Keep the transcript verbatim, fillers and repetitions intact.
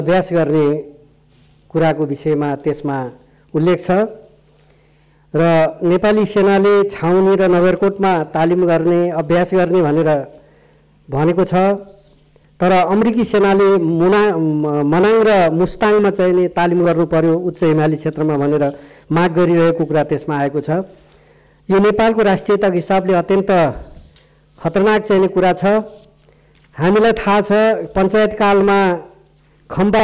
अभ्यास गर्ने कुराको विषयमा त्यसमा उल्लेख छ र नेपाली सेनाले छाउनी र नगरकोटमा तालिम गर्ने अभ्यास गर्ने भनेर भनेको छ। तर अमेरिकी सेनाले मुना मनाङ र मुस्ताङमा चाहिँ नि तालिम गर्नु पर्यो उच्च हिमाली क्षेत्रमा भनेर माग गरिरहेको कुरा त्यसमा आएको छ। यो नेपालको राष्ट्रियताको हिसाबले अत्यन्त खतरनाक चाहिँ कुरा छ। हामीलाई थाहा छ पञ्चायत कालमा खम्बा